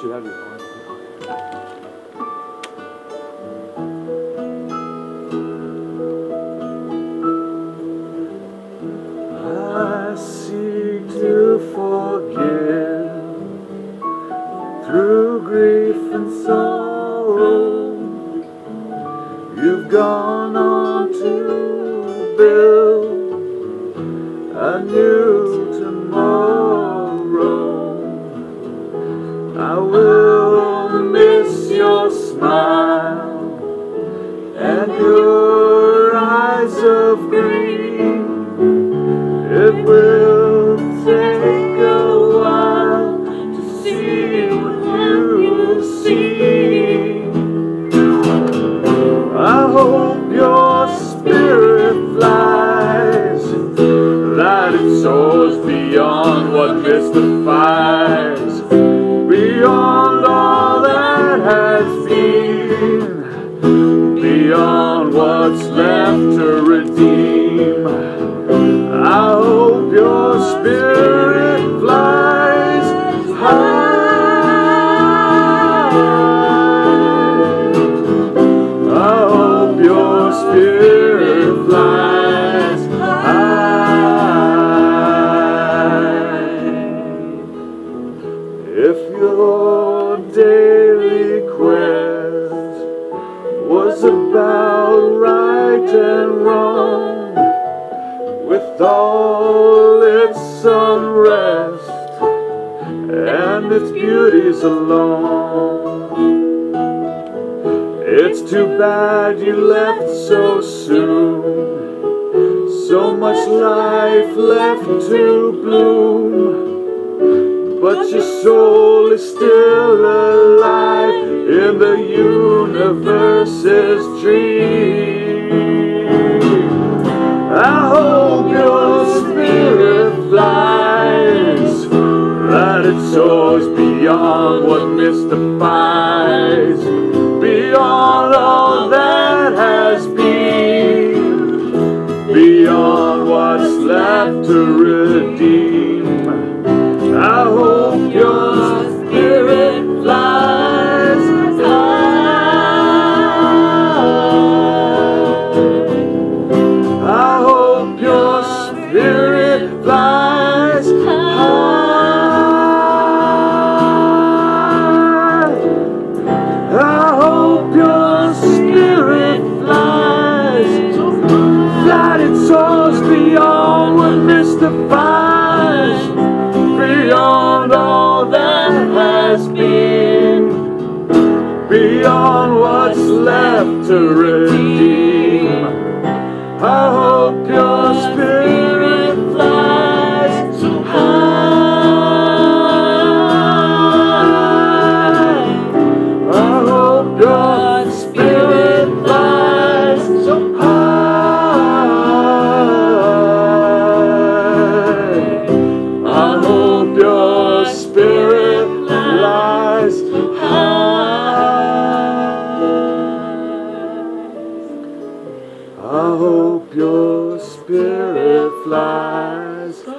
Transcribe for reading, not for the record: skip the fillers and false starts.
should have your own. I seek to forgive through grief and sorrow. You've gone on to build a new tomorrow. I will miss your smile and your eyes of green. It will take a while to see what you've seen. I hope your spirit flies, that it soars beyond what mystifies, beyond all that has been, beyond what's left to redeem. I hope your spirit flies high. I hope your spirit flies high. If your daily quest was about right and wrong, with all its unrest and its beauties alone, it's too bad you left so soon. So much life left to bloom, but your soul is still alive in the universe's dream. I hope your spirit flies, that it soars beyond what mystifies, beyond all that has been, beyond what's left to redeem. I hope your spirit flies high. I hope your spirit flies high. I hope your spirit flies, that it soars beyond what mystifies, beyond all that has been, beyond what's left to redeem. I hope your spirit flies high. I hope your spirit flies high. I hope your spirit flies high. I hope your spirit flies